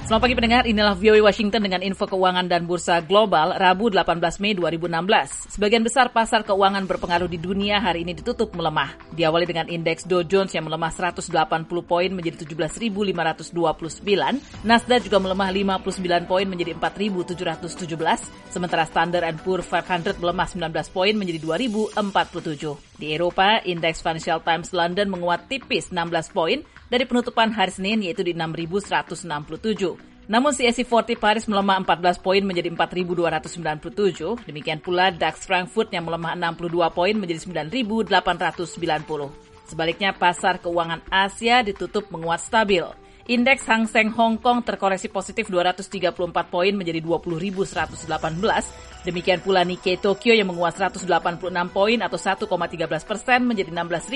Selamat pagi pendengar, inilah VOA Washington dengan info keuangan dan bursa global Rabu 18 Mei 2016. Sebagian besar pasar keuangan berpengaruh di dunia hari ini ditutup melemah. Diawali dengan indeks Dow Jones yang melemah 180 poin menjadi 17.529. Nasdaq juga melemah 59 poin menjadi 4.717. Sementara Standard & Poor's 500 melemah 19 poin menjadi 2.047. Di Eropa, indeks Financial Times London menguat tipis 16 poin dari penutupan hari Senin yaitu di 6.167. Namun CAC 40 Paris melemah 14 poin menjadi 4.297. Demikian pula DAX Frankfurt yang melemah 62 poin menjadi 9.890. Sebaliknya pasar keuangan Asia ditutup menguat stabil. Indeks Hang Seng Hong Kong terkoreksi positif 234 poin menjadi 20.118. Demikian pula Nikkei Tokyo yang menguat 186 poin atau 1,13% menjadi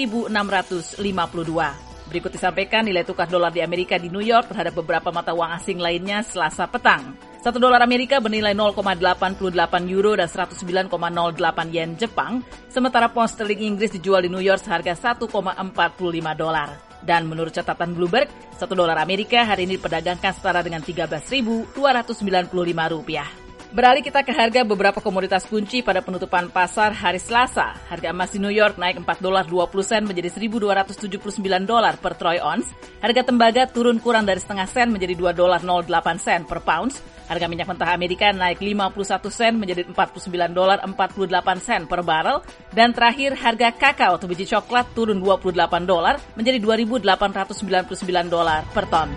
16.652. Berikut disampaikan nilai tukar dolar di Amerika di New York terhadap beberapa mata uang asing lainnya Selasa petang. 1 dolar Amerika bernilai 0,88 euro dan 109,08 yen Jepang, sementara pound sterling Inggris dijual di New York seharga 1,45 dolar. Dan menurut catatan Bloomberg, 1 dolar Amerika hari ini diperdagangkan setara dengan Rp13.295. Beralih kita ke harga beberapa komoditas kunci pada penutupan pasar hari Selasa. Harga emas di New York naik $4.20 menjadi $1.279 per troy ounce. Harga tembaga turun kurang dari setengah sen menjadi $2.08 per pounds. Harga minyak mentah Amerika naik 51 sen menjadi $49.48 per barrel. Dan terakhir harga kakao atau biji coklat turun $28 menjadi $2.899 per ton.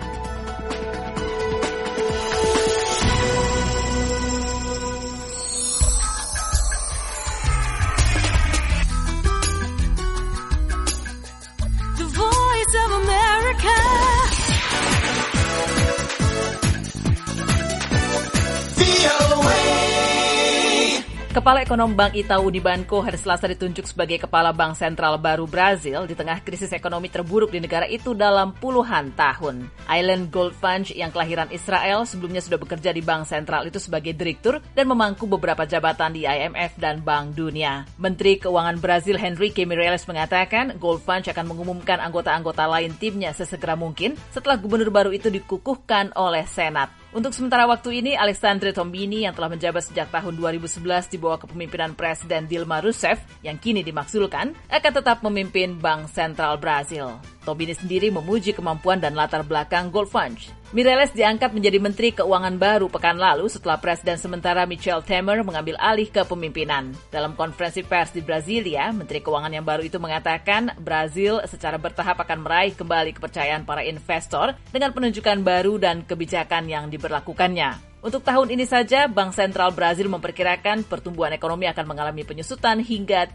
Kepala Ekonom Bank Itaú Unibanco hari Selasa ditunjuk sebagai Kepala Bank Sentral baru Brazil di tengah krisis ekonomi terburuk di negara itu dalam puluhan tahun. Aylen Goldfunch yang kelahiran Israel sebelumnya sudah bekerja di Bank Sentral itu sebagai direktur dan memangku beberapa jabatan di IMF dan Bank Dunia. Menteri Keuangan Brazil Henrique Meirelles mengatakan Goldfunch akan mengumumkan anggota-anggota lain timnya sesegera mungkin setelah gubernur baru itu dikukuhkan oleh Senat. Untuk sementara waktu ini, Alexandre Tombini yang telah menjabat sejak tahun 2011 di bawah kepemimpinan Presiden Dilma Rousseff yang kini dimakzulkan, akan tetap memimpin Bank Sentral Brazil. Tombini sendiri memuji kemampuan dan latar belakang Goldfunch. Meirelles diangkat menjadi Menteri Keuangan baru pekan lalu setelah Presiden sementara Michel Temer mengambil alih kepemimpinan. Dalam konferensi pers di Brasilia, Menteri Keuangan yang baru itu mengatakan Brazil secara bertahap akan meraih kembali kepercayaan para investor dengan penunjukan baru dan kebijakan yang diberlakukannya. Untuk tahun ini saja, Bank Sentral Brazil memperkirakan pertumbuhan ekonomi akan mengalami penyusutan hingga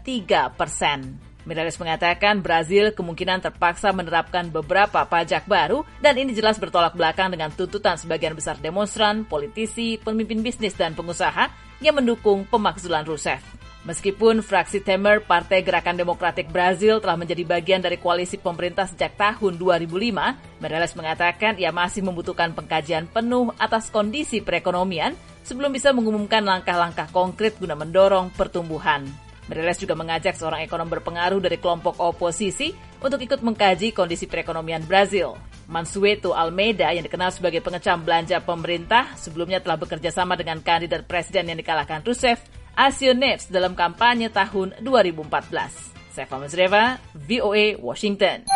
3%. Meirelles mengatakan Brazil kemungkinan terpaksa menerapkan beberapa pajak baru dan ini jelas bertolak belakang dengan tuntutan sebagian besar demonstran, politisi, pemimpin bisnis dan pengusaha yang mendukung pemakzulan Rousseff. Meskipun fraksi Temer Partai Gerakan Demokratik Brazil telah menjadi bagian dari koalisi pemerintah sejak tahun 2005, Meirelles mengatakan ia masih membutuhkan pengkajian penuh atas kondisi perekonomian sebelum bisa mengumumkan langkah-langkah konkret guna mendorong pertumbuhan. Meirelles juga mengajak seorang ekonom berpengaruh dari kelompok oposisi untuk ikut mengkaji kondisi perekonomian Brazil. Mansueto Almeida yang dikenal sebagai pengecam belanja pemerintah sebelumnya telah bekerja sama dengan kandidat presiden yang dikalahkan Rousseff, Aécio Neves dalam kampanye tahun 2014. Saya Fahmi Zreva, VOA Washington.